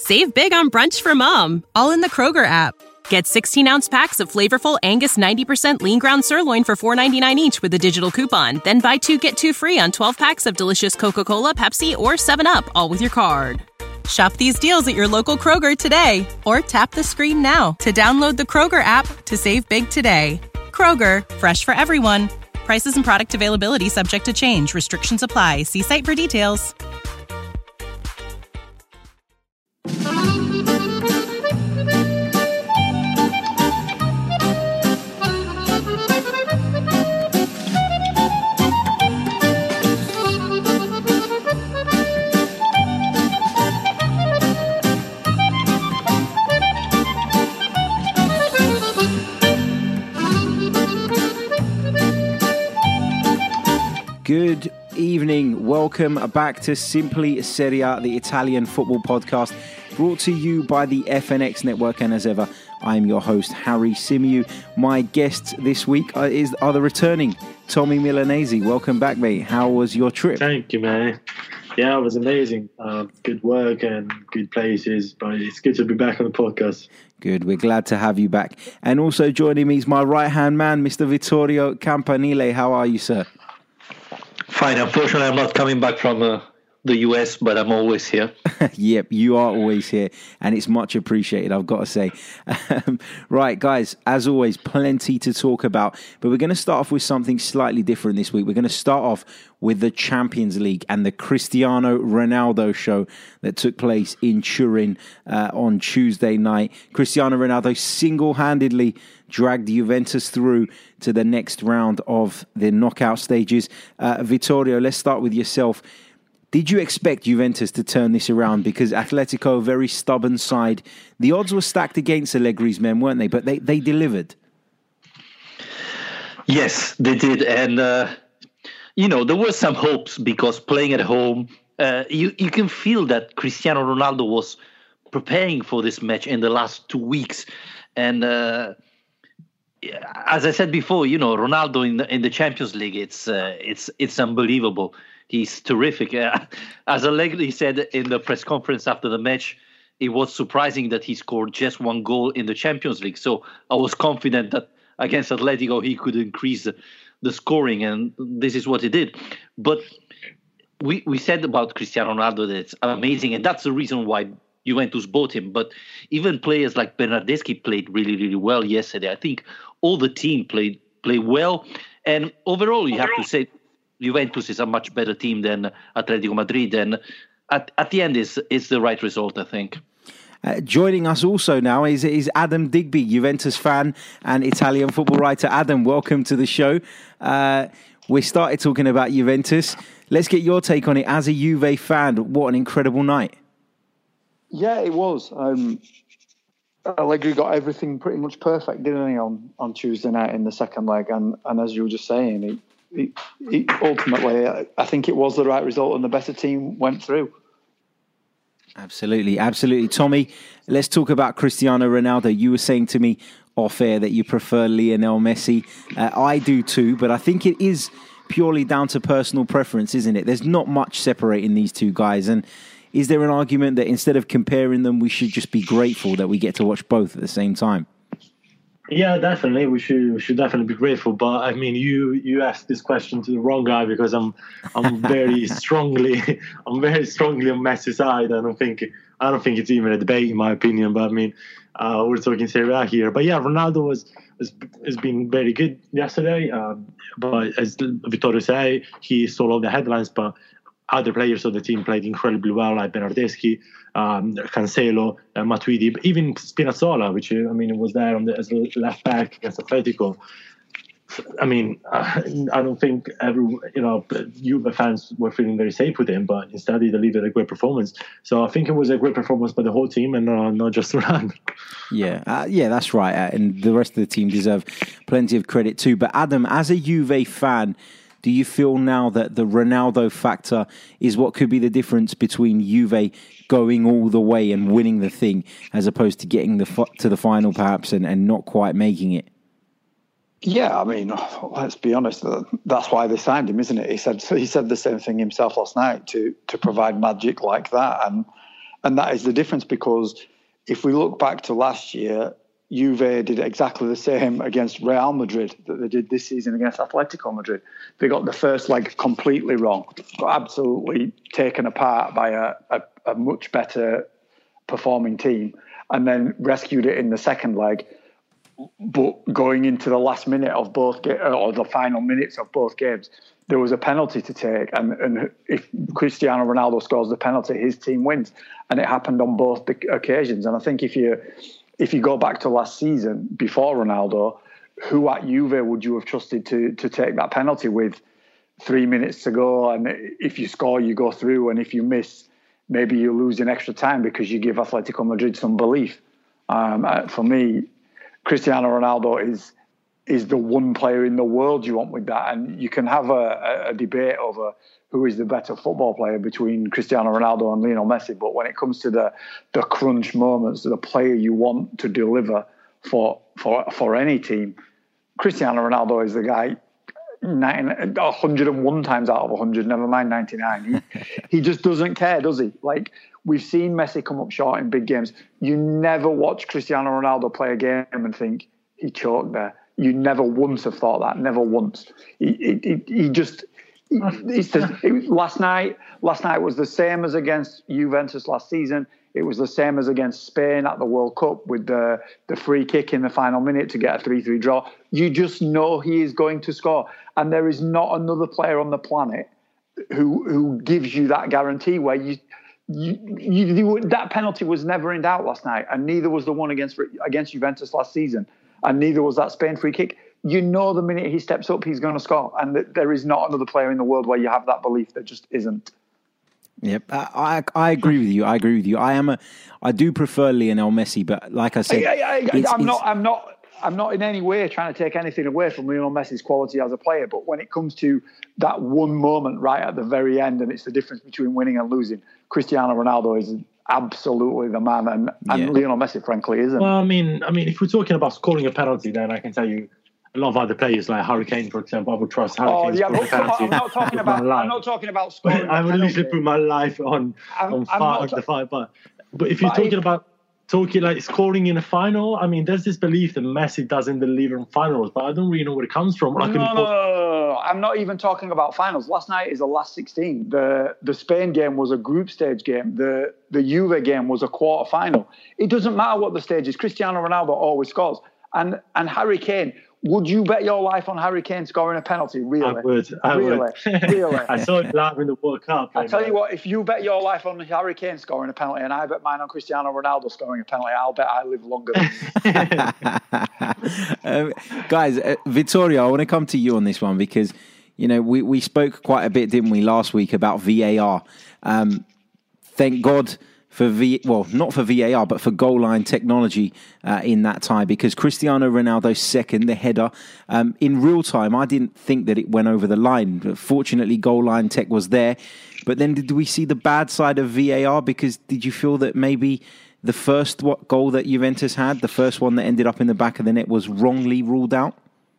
Save big on brunch for mom, all in the Kroger app. Get 16-ounce packs of flavorful Angus 90% lean ground sirloin for $4.99 each with a digital coupon. Then buy 2, get 2 free on 12 packs of delicious Coca-Cola, Pepsi, or 7-Up, all with your card. Shop these deals at your local Kroger today, or tap the screen now to download the Kroger app to save big today. Kroger, fresh for everyone. Prices and product availability subject to change. Restrictions apply. See site for details. Good evening. Welcome back to Simply Serie A, the Italian football podcast, brought to you by the FNX network. And as ever, I'm your host, Harry Symeou. My guests this week are the returning Tommy Milanese. Welcome back, mate. How was your trip? Thank you, man. Yeah, it was amazing. Good work and good places, but it's good to be back on the podcast. Good. We're glad to have you back. And also joining me is my right-hand man, Mr. Vittorio Campanile. How are you, sir? Fine. Unfortunately, I'm not coming back from the US, but I'm always here. Yep, you are always here, and it's much appreciated, I've got to say. Right, guys, as always, plenty to talk about, but we're going to start off with something slightly different this week. We're going to start off with the Champions League and the Cristiano Ronaldo show that took place in Turin on Tuesday night. Cristiano Ronaldo single-handedly dragged Juventus through to the next round of the knockout stages. Vittorio, let's start with yourself. Did you expect Juventus to turn this around? Because Atletico, a very stubborn side. The odds were stacked against Allegri's men, weren't they? But they delivered. Yes, they did. And, there were some hopes because playing at home, you can feel that Cristiano Ronaldo was preparing for this match in the last 2 weeks. And as I said before, Ronaldo in the Champions League, it's unbelievable. He's terrific. As Allegri said in the press conference after the match, it was surprising that he scored just 1 goal in the Champions League. So I was confident that against Atletico he could increase the scoring, and this is what he did. But we said about Cristiano Ronaldo that it's amazing, and that's the reason why Juventus bought him. But even players like Bernardeschi played really, really well yesterday. I think all the team played well, and overall you have to say Juventus is a much better team than Atletico Madrid, and at the end is the right result, I think. Joining us also now is Adam Digby, Juventus fan and Italian football writer. Adam, welcome to the show. We started talking about Juventus. Let's get your take on it as a Juve fan. What an incredible night. Yeah, it was. Allegri got everything pretty much perfect, didn't he, on Tuesday night in the second leg? And as you were just saying, he ultimately, I think it was the right result and the better team went through. Absolutely, absolutely. Tommy, let's talk about Cristiano Ronaldo. You were saying to me off air that you prefer Lionel Messi. I do too, but I think it is purely down to personal preference, isn't it? There's not much separating these two guys. And is there an argument that instead of comparing them, we should just be grateful that we get to watch both at the same time? Yeah, definitely. We should definitely be grateful. But I mean, you asked this question to the wrong guy because I'm very strongly on Messi's side. I don't think it's even a debate in my opinion. But I mean, we're talking Serie A here. But yeah, Ronaldo has been very good yesterday. But as Vittorio said, he stole all the headlines. But other players of the team played incredibly well, like Bernardeschi, Cancelo, Matuidi, even Spinazzola, which was there as left back against Atletico. I mean, I don't think Juve fans were feeling very safe with him, but instead he delivered a great performance. So I think it was a great performance by the whole team and not just Ronaldo. Yeah, that's right. And the rest of the team deserve plenty of credit too. But Adam, as a Juve fan, do you feel now that the Ronaldo factor is what could be the difference between Juve going all the way and winning the thing as opposed to getting to the final perhaps and not quite making it? Yeah, I mean, let's be honest. That's why they signed him, isn't it? He said the same thing himself last night to provide magic like that. And that is the difference, because if we look back to last year, Juve did exactly the same against Real Madrid that they did this season against Atletico Madrid. They got the first leg completely wrong, got absolutely taken apart by a much better performing team, and then rescued it in the second leg. But going into the last minute of both or the final minutes of both games, there was a penalty to take, and if Cristiano Ronaldo scores the penalty, his team wins, and it happened on both occasions. And I think if you go back to last season before Ronaldo, who at Juve would you have trusted to take that penalty with 3 minutes to go? And if you score, you go through, and if you miss, maybe you lose in extra time because you give Atletico Madrid some belief. For me, Cristiano Ronaldo is the one player in the world you want with that. And you can have a debate over who is the better football player between Cristiano Ronaldo and Lionel Messi. But when it comes to the crunch moments, the player you want to deliver for any team, Cristiano Ronaldo is the guy 101 times out of 100, never mind 99. He just doesn't care, does he? Like, we've seen Messi come up short in big games. You never watch Cristiano Ronaldo play a game and think he choked there. You never once have thought that, never once. Last night was the same as against Juventus last season. It was the same as against Spain at the World Cup with the free kick in the final minute to get a 3-3 draw. You just know he is going to score. And there is not another player on the planet who gives you that guarantee, where that penalty was never in doubt last night, and neither was the one against Juventus last season, and neither was that Spain free kick. You know the minute he steps up, he's going to score. And there is not another player in the world where you have that belief. There just isn't. Yep, I agree with you. I do prefer Lionel Messi, but like I said, I'm not in any way trying to take anything away from Lionel Messi's quality as a player. But when it comes to that one moment right at the very end, and it's the difference between winning and losing, Cristiano Ronaldo is absolutely the man, and Lionel Messi, frankly, isn't. Well, I mean, if we're talking about scoring a penalty, then I can tell you a lot of other players, like Harry Kane, for example, I would trust Harry Kane to score a penalty. I'm not talking about scoring. I would literally put my life on the fight. But if you're talking about like scoring in a final, I mean, there's this belief that Messi doesn't deliver in finals, but I don't really know where it comes from. No. I'm not even talking about finals. Last night is the last 16. The Spain game was a group stage game. The Juve game was a quarter final. It doesn't matter what the stage is. Cristiano Ronaldo always scores. And Harry Kane, would you bet your life on Harry Kane scoring a penalty? Really? I would. Really? I saw it live in the World Cup. I tell you what, if you bet your life on Harry Kane scoring a penalty and I bet mine on Cristiano Ronaldo scoring a penalty, I'll bet I live longer than you. Guys, Vittorio, I want to come to you on this one because, we spoke quite a bit, didn't we, last week about VAR. Thank God for not for VAR, but for goal line technology in that tie, because Cristiano Ronaldo's second, the header, in real time, I didn't think that it went over the line. Fortunately, goal line tech was there. But then did we see the bad side of VAR? Because did you feel that maybe the first goal that Juventus had, the first one that ended up in the back of the net, was wrongly ruled out?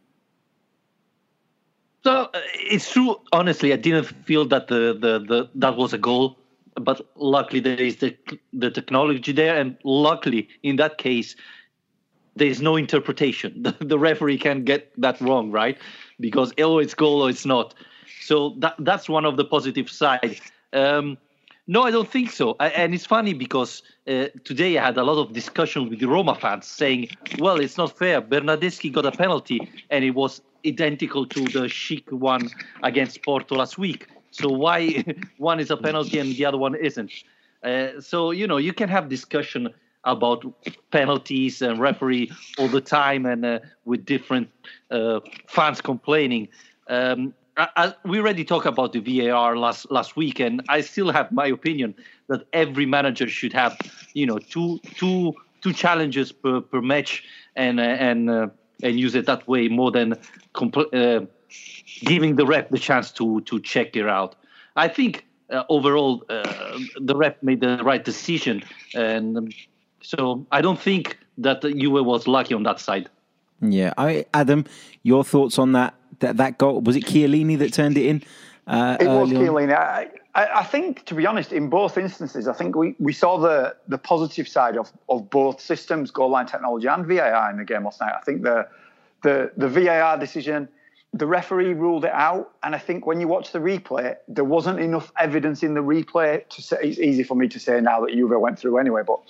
So it's true. Honestly, I didn't feel that that was a goal. But luckily, there is the technology there, and luckily, in that case, there is no interpretation. The referee can get that wrong, right? Because it's goal or it's not. So that's one of the positive sides. No, I don't think so. And it's funny because today I had a lot of discussion with the Roma fans saying, well, it's not fair. Bernardeschi got a penalty, and it was identical to the Schick one against Porto last week. So why one is a penalty and the other one isn't? So, you can have discussion about penalties and referee all the time and with different fans complaining. We already talked about the VAR last week, and I still have my opinion that every manager should have, two challenges per match and use it that way more than giving the ref the chance to check it out. I think overall the ref made the right decision, and so I don't think that Juve was lucky on that side. Yeah, Adam, your thoughts on that goal? Was it Chiellini that turned it in? It was Chiellini. I think, to be honest, in both instances, I think we saw the positive side of both systems, goal line technology and VAR in the game last night. I think the VAR decision, the referee ruled it out, and I think when you watch the replay, there wasn't enough evidence in the replay to say. It's easy for me to say now that Juve went through anyway, but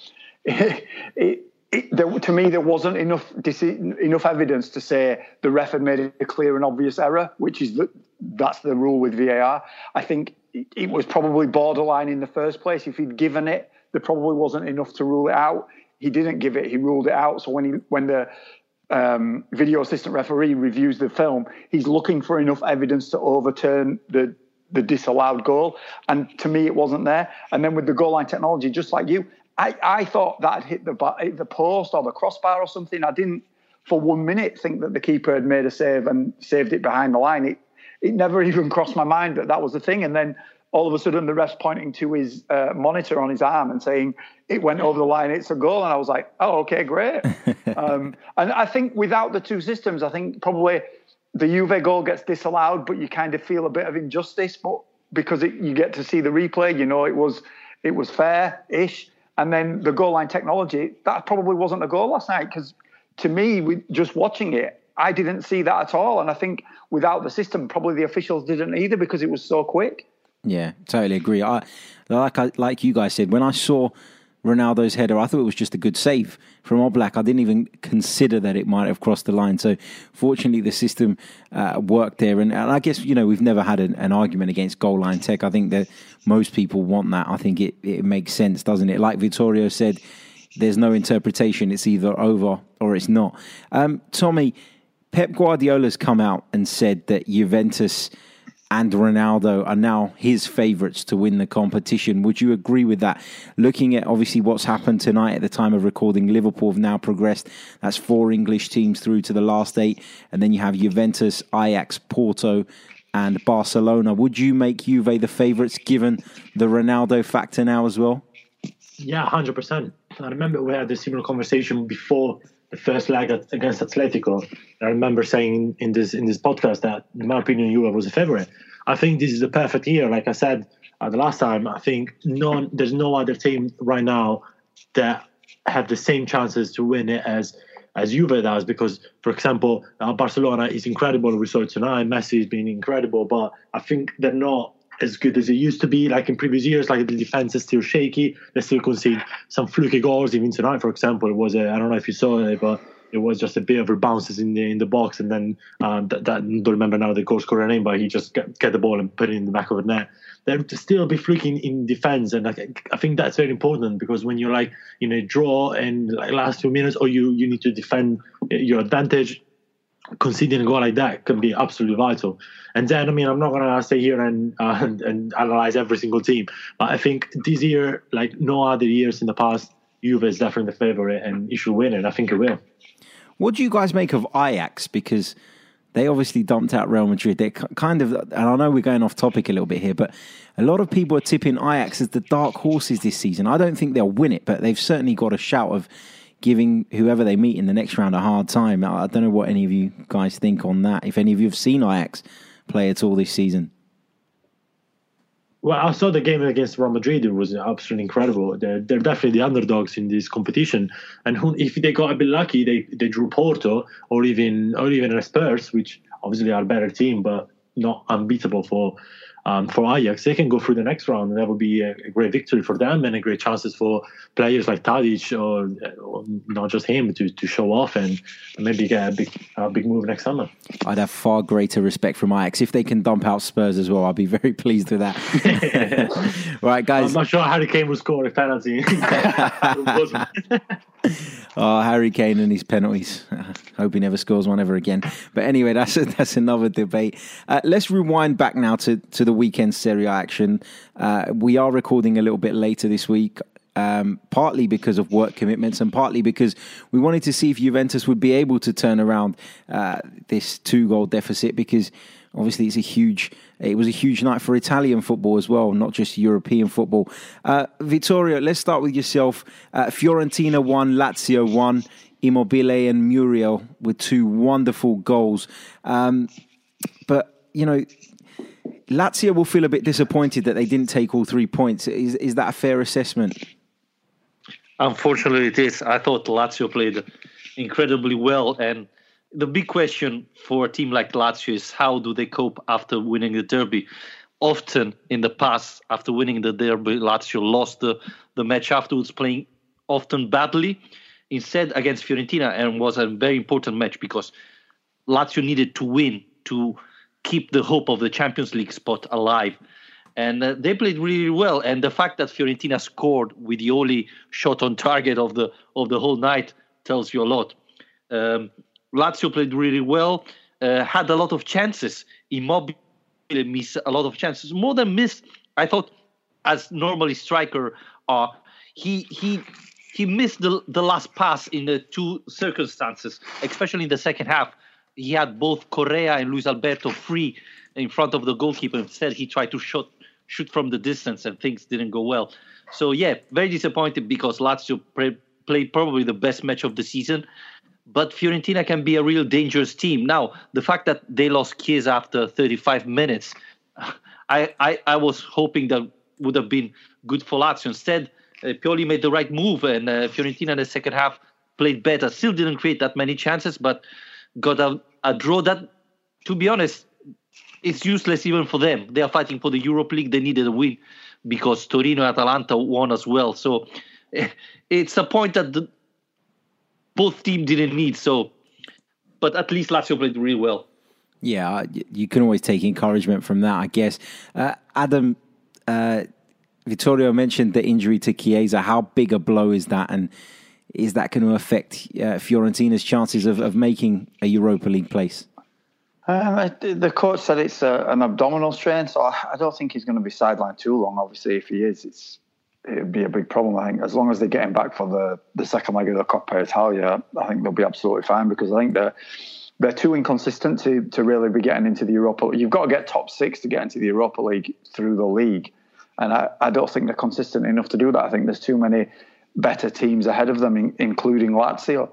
to me, there wasn't enough evidence to say the ref had made a clear and obvious error, which is that's the rule with VAR. I think it was probably borderline in the first place. If he'd given it, there probably wasn't enough to rule it out. He didn't give it; he ruled it out. So when the video assistant referee reviews the film, he's looking for enough evidence to overturn the disallowed goal. And to me, it wasn't there. And then with the goal line technology, just like you, I thought that hit the post or the crossbar or something. I didn't for 1 minute think that the keeper had made a save and saved it behind the line. It never even crossed my mind that was the thing. And then all of a sudden the ref's pointing to his monitor on his arm and saying it went over the line, it's a goal. And I was like, oh, okay, great. And I think without the two systems, I think probably the Juve goal gets disallowed, but you kind of feel a bit of injustice. But because you get to see the replay, you know, it was fair-ish. And then the goal line technology, that probably wasn't a goal last night, because to me, just watching it, I didn't see that at all. And I think without the system, probably the officials didn't either, because it was so quick. Yeah, totally agree. Like you guys said, when I saw Ronaldo's header, I thought it was just a good save from Oblak. I didn't even consider that it might have crossed the line. So fortunately, the system worked there. And I guess, you know, we've never had an argument against goal line tech. I think that most people want that. I think it makes sense, doesn't it? Like Vittorio said, there's no interpretation. It's either over or it's not. Tommy, Pep Guardiola's come out and said that Juventus and Ronaldo are now his favourites to win the competition. Would you agree with that? Looking at obviously what's happened tonight at the time of recording, Liverpool have now progressed. That's 4 English teams through to the last 8. And then you have Juventus, Ajax, Porto and Barcelona. Would you make Juve the favourites given the Ronaldo factor now as well? Yeah, 100%. I remember we had a similar conversation before the first leg against Atletico. I remember saying in this podcast that, in my opinion, Juve was a favourite. I think this is the perfect year. Like I said the last time, I think there's no other team right now that have the same chances to win it as Juve does. Because, for example, Barcelona is incredible. We saw it tonight. Messi has been incredible, but I think they're not as good as it used to be. Like in previous years, like the defense is still shaky. They still concede some fluky goals. Even tonight, for example, it was I don't know if you saw it, but it was just a bit of bounces in the box, and then I don't remember now the goal scorer name, but he just get the ball and put it in the back of the net. They're still a bit fluky in defense, and I think that's very important, because when you're like in a draw and like last 2 minutes, or you need to defend your advantage, conceding a goal like that can be absolutely vital. And then, I mean, I'm not going to stay here and analyze every single team, but I think this year, like no other years in the past, Juve is definitely the favourite, and it should win it. I think it will. What do you guys make of Ajax? Because they obviously dumped out Real Madrid. They're kind of, and I know we're going off topic a little bit here, but a lot of people are tipping Ajax as the dark horses this season. I don't think they'll win it, but they've certainly got a shout of giving whoever they meet in the next round a hard time. I don't know what any of you guys think on that. If any of you have seen Ajax play at all this season. Well, I saw the game against Real Madrid. It was absolutely incredible. They're definitely the underdogs in this competition. And if they got a bit lucky, they drew Porto or even Spurs, which obviously are a better team, but not unbeatable for Ajax. They can go through the next round, and that would be a great victory for them, and a great chances for players like Tadic or not just him to show off and maybe get a big move next summer. I'd have far greater respect from Ajax if they can dump out Spurs as well. I'd be very pleased with that. Right, guys. I'm not sure Harry Kane will score a penalty. Harry Kane and his penalties. Hope he never scores one ever again. But anyway, that's another debate. Let's rewind back now to the weekend Serie A action. We are recording a little bit later this week, partly because of work commitments and partly because we wanted to see if Juventus would be able to turn around this 2-goal deficit, because obviously it was a huge night for Italian football as well, not just European football. Vittorio, let's start with yourself. Fiorentina won, Lazio won, Immobile and Muriel with 2 wonderful goals. But, you know, Lazio will feel a bit disappointed that they didn't take all 3 points. Is that a fair assessment? Unfortunately, it is. I thought Lazio played incredibly well. And the big question for a team like Lazio is how do they cope after winning the derby? Often in the past, after winning the derby, Lazio lost the match afterwards, playing often badly. Instead, against Fiorentina, and was a very important match because Lazio needed to win to keep the hope of the Champions League spot alive. And they played really well. And the fact that Fiorentina scored with the only shot on target of the whole night tells you a lot. Lazio played really well, had a lot of chances. Immobile missed a lot of chances. More than missed, I thought, as normally striker are, he missed the last pass in the two circumstances, especially in the second half. He had both Correa and Luis Alberto free in front of the goalkeeper. Instead, he tried to shoot from the distance, and things didn't go well. So, yeah, very disappointed because Lazio played probably the best match of the season. But Fiorentina can be a real dangerous team. Now, the fact that they lost Chiesa after 35 minutes, I was hoping that would have been good for Lazio. Instead, Pioli made the right move, and Fiorentina in the second half played better. Still didn't create that many chances, but got a draw that, to be honest, it's useless even for them. They are fighting for the Europa League. They needed a win because Torino and Atalanta won as well. So it's a point that both teams didn't need. So, but at least Lazio played really well. Yeah, you can always take encouragement from that, I guess. Adam, Vittorio mentioned the injury to Chiesa. How big a blow is that? And is that going to affect Fiorentina's chances of making a Europa League place? The coach said it's an abdominal strain, so I don't think he's going to be sidelined too long. Obviously, if he is, it'd be a big problem. I think as long as they get him back for the second leg of the Coppa Italia, I think they'll be absolutely fine because I think they're too inconsistent to really be getting into the Europa League. You've got to get top 6 to get into the Europa League through the league, and I don't think they're consistent enough to do that. I think there's too many better teams ahead of them, including Lazio.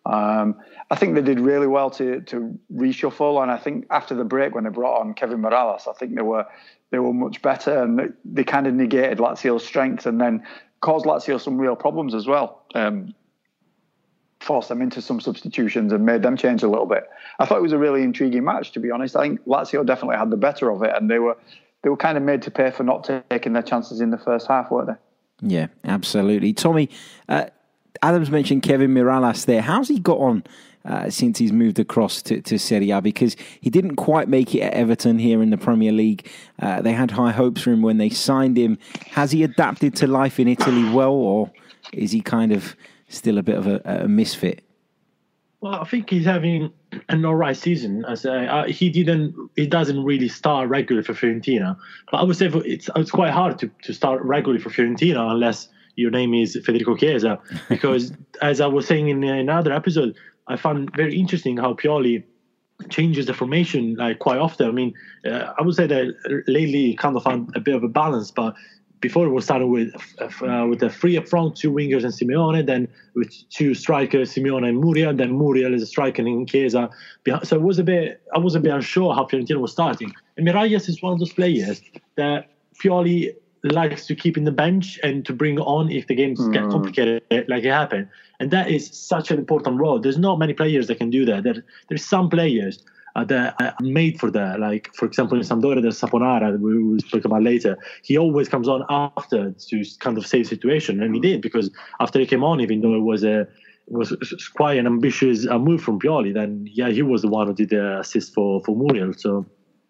I think they did really well to reshuffle, and I think after the break when they brought on Kevin Mirallas, I think they were much better, and they kind of negated Lazio's strength and then caused Lazio some real problems as well. Forced them into some substitutions and made them change a little bit. I thought it was a really intriguing match, to be honest. I think Lazio definitely had the better of it, and they were kind of made to pay for not taking their chances in the first half, weren't they? Yeah, absolutely. Tommy, Adam's mentioned Kevin Mirallas there. How's he got on since he's moved across to Serie A? Because he didn't quite make it at Everton here in the Premier League. They had high hopes for him when they signed him. Has he adapted to life in Italy well, or is he kind of still a bit of a misfit? Well, I think he's having an alright season. He doesn't really start regularly for Fiorentina, but I would say it's quite hard to start regularly for Fiorentina unless your name is Federico Chiesa, because as I was saying in another episode, I found very interesting how Pioli changes the formation like quite often. I mean, I would say that lately kind of found a bit of a balance, but before it was starting with the 3 up front, 2 wingers and Simeone, then with 2 strikers, Simeone and Muriel, then Muriel is a striker in Chiesa. So I was a bit unsure how Fiorentina was starting. And Mirallas is one of those players that Pioli likes to keep in the bench and to bring on if the games get complicated like it happened. And that is such an important role. There's not many players that can do that. There's some players that are made for that. Like, for example, in Sampdoria, there's Saponara, we will speak about later. He always comes on after to kind of save situation. And he did, because after he came on, even though it was quite an ambitious move from Pioli, then, yeah, he was the one who did the assist for Muriel. So,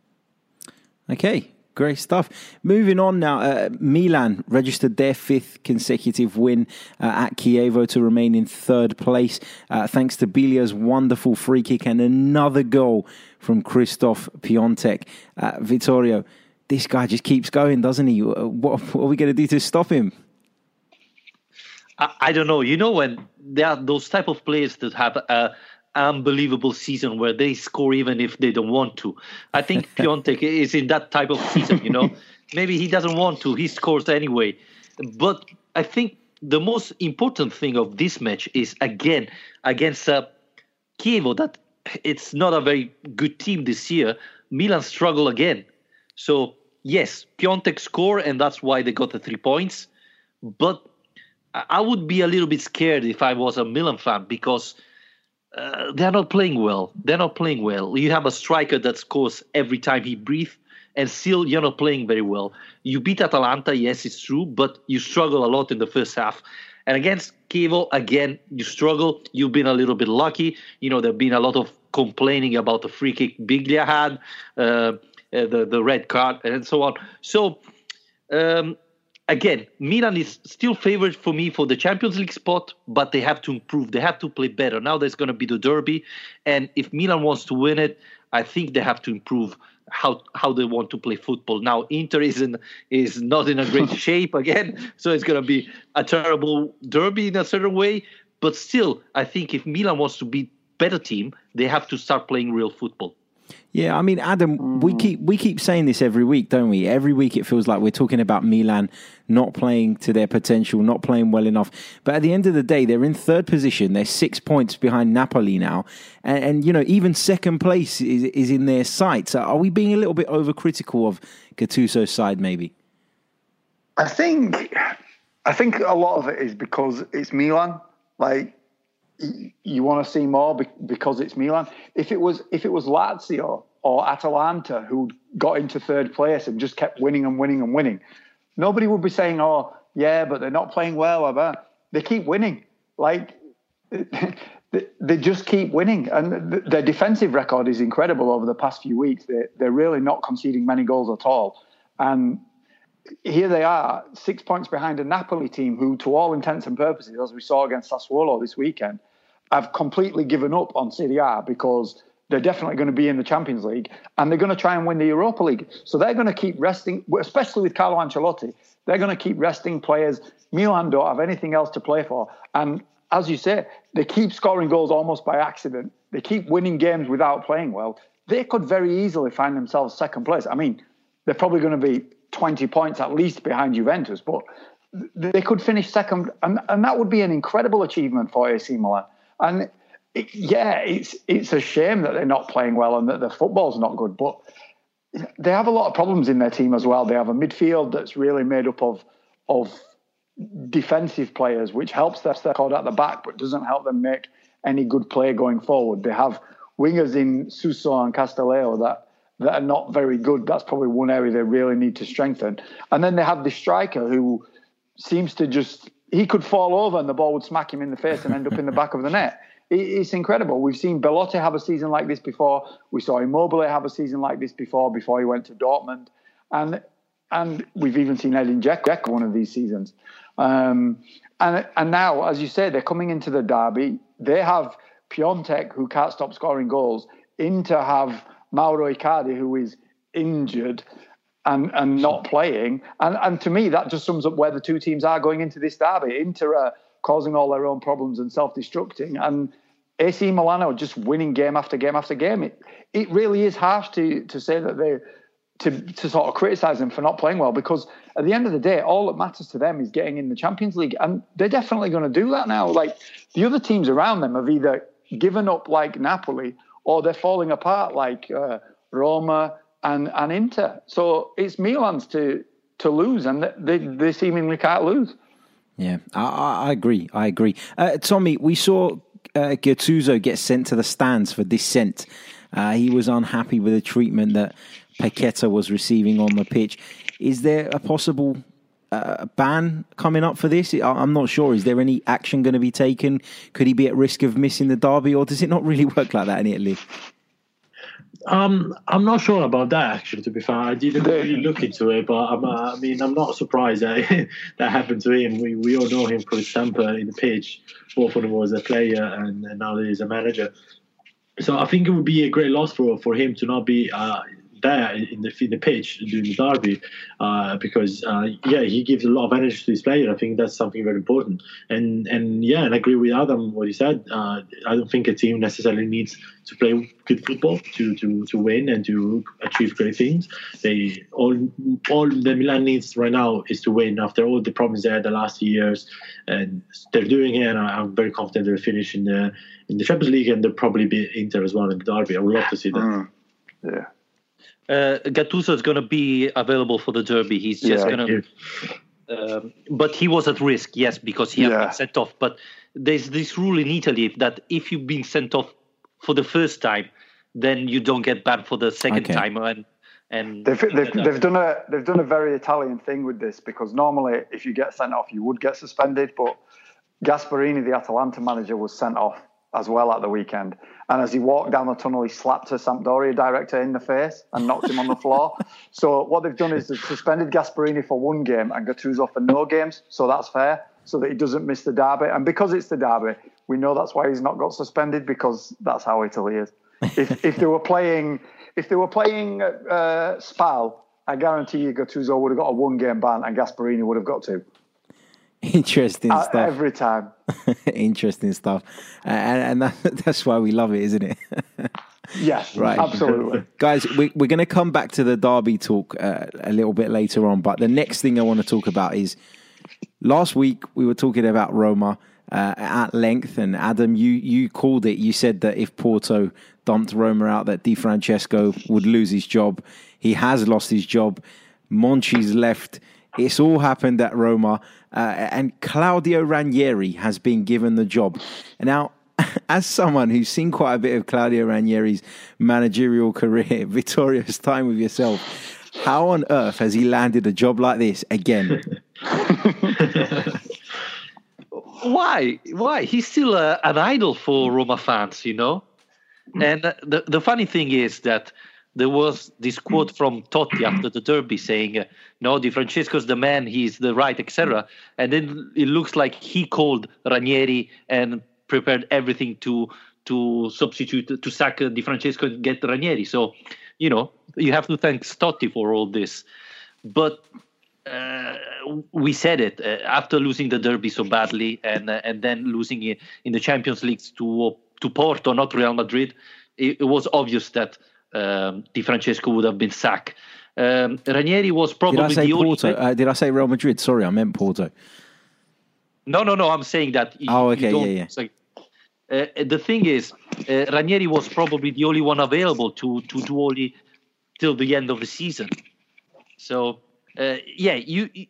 okay. Great stuff. Moving on now, Milan registered their 5th consecutive win at Chievo to remain in 3rd place, thanks to Bilia's wonderful free kick and another goal from Krzysztof Piątek. Vittorio, this guy just keeps going, doesn't he? What are we going to do to stop him? I don't know. You know, when there are those type of players that have unbelievable season where they score even if they don't want to. I think Piątek is in that type of season, you know. Maybe he doesn't want to, he scores anyway. But I think the most important thing of this match is, again, against Chievo, that it's not a very good team this year. Milan struggle again. So yes, Piontek scored, and that's why they got the 3 points. But I would be a little bit scared if I was a Milan fan, because they're not playing well. You have a striker that scores every time he breathes, and still you're not playing very well. You beat Atalanta, yes, it's true, but you struggle a lot in the first half. And against Chievo, again, you struggle. You've been a little bit lucky. You know, there have been a lot of complaining about the free kick Biglia had, the red card, and so on. So, again, Milan is still favored for me for the Champions League spot, but they have to improve. They have to play better. Now there's going to be the derby, and if Milan wants to win it, I think they have to improve how they want to play football. Now Inter is not in a great shape again, so it's going to be a terrible derby in a certain way. But still, I think if Milan wants to be better team, they have to start playing real football. Yeah, I mean, Adam, we keep saying this every week, don't we? Every week it feels like we're talking about Milan not playing to their potential, not playing well enough. But at the end of the day, they're in third position. They're 6 points behind Napoli now. And you know, even second place is in their sights. Are we being a little bit overcritical of Gattuso's side, maybe? I think a lot of it is because it's Milan. Like, you want to see more because it's Milan. If it was Lazio or Atalanta who got into third place and just kept winning and winning and winning, nobody would be saying, "Oh, yeah, but they're not playing well." They keep winning. Like, they just keep winning, and their defensive record is incredible over the past few weeks. They're really not conceding many goals at all, and here they are, 6 points behind a Napoli team who, to all intents and purposes, as we saw against Sassuolo this weekend, have completely given up on Serie A because they're definitely going to be in the Champions League and they're going to try and win the Europa League. So they're going to keep resting, especially with Carlo Ancelotti, they're going to keep resting players. Milan don't have anything else to play for. And as you say, they keep scoring goals almost by accident. They keep winning games without playing well. They could very easily find themselves second place. I mean, they're probably going to be 20 points at least behind Juventus, but they could finish second. And that would be an incredible achievement for AC Milan. And it's a shame that they're not playing well and that their football's not good, but they have a lot of problems in their team as well. They have a midfield that's really made up of defensive players, which helps their record at the back, but doesn't help them make any good play going forward. They have wingers in Suso and Castelleo that are not very good. That's probably one area they really need to strengthen. And then they have the striker who seems to he could fall over and the ball would smack him in the face and end up in the back of the net. It's incredible. We've seen Belotti have a season like this before. We saw Immobile have a season like this before he went to Dortmund. And we've even seen Edin Dzeko one of these seasons. And now, as you say, they're coming into the derby. They have Piontek, who can't stop scoring goals. Inter have Mauro Icardi, who is injured and not playing. And to me, that just sums up where the two teams are going into this derby. Inter are causing all their own problems and self-destructing, and AC Milan are just winning game after game after game. It really is harsh to say that to sort of criticise them for not playing well, because at the end of the day, all that matters to them is getting in the Champions League, and they're definitely going to do that now. Like, the other teams around them have either given up like Napoli, or they're falling apart like Roma and Inter. So it's Milan's to lose, and they seemingly can't lose. Yeah, I agree. Tommy, we saw Gattuso get sent to the stands for dissent. He was unhappy with the treatment that Paqueta was receiving on the pitch. Is there a possible ban coming up for this? I'm not sure. Is there any action going to be taken? Could he be at risk of missing the derby, or does it not really work like that in Italy? I'm not sure about that, actually, to be fair. I didn't really look into it, but I'm not surprised that that happened to him. We all know him for his temper in the pitch. Both of them was a player and now he's a manager. So I think it would be a great loss for him to not be there in the pitch during the derby, because he gives a lot of energy to his player. I think that's something very important. And I agree with Adam what he said. I don't think a team necessarily needs to play good football to win and to achieve great things. All the Milan needs right now is to win after all the problems they had the last few years, and they're doing it. And I'm very confident they'll finish in the Champions League, and they'll probably be Inter as well in the derby. I would love to see that. Yeah. Gattuso is going to be available for the derby. He's just going to. But he was at risk, yes, because he had been sent off. But there's this rule in Italy that if you've been sent off for the first time, then you don't get banned for the second time. And they've done a very Italian thing with this, because normally if you get sent off, you would get suspended. But Gasperini, the Atalanta manager, was sent off as well at the weekend. And as he walked down the tunnel, he slapped a Sampdoria director in the face and knocked him on the floor. So what they've done is they've suspended Gasperini for one game and Gattuso for no games. So that's fair, so that he doesn't miss the derby. And because it's the derby, we know that's why he's not got suspended, because that's how Italy is. If they were playing Spal, I guarantee you Gattuso would have got a one-game ban and Gasperini would have got two. Interesting stuff. Every time. Interesting stuff. And that's why we love it, isn't it? Yes, right. Absolutely. Guys, we're going to come back to the derby talk a little bit later on. But the next thing I want to talk about is, last week we were talking about Roma at length. And Adam, you called it. You said that if Porto dumped Roma out, that Di Francesco would lose his job. He has lost his job. Monchi's left. It's all happened at Roma, and Claudio Ranieri has been given the job. Now, as someone who's seen quite a bit of Claudio Ranieri's managerial career, Vittorio's time with yourself, how on earth has he landed a job like this again? Why? He's still an idol for Roma fans, you know? And the funny thing is that there was this quote from Totti after the derby saying, no, Di Francesco's the man, he's the right, etc. And then it looks like he called Ranieri and prepared everything to substitute, to sack Di Francesco and get Ranieri. So, you know, you have to thank Totti for all this. But we said it, after losing the derby so badly and then losing it in the Champions League to Porto, not Real Madrid, it was obvious that Di Francesco would have been sacked. Ranieri was probably the only... Porto? Did I say Real Madrid? Sorry, I meant Porto. No. I'm saying that. The thing is, Ranieri was probably the only one available to do only till the end of the season. So, they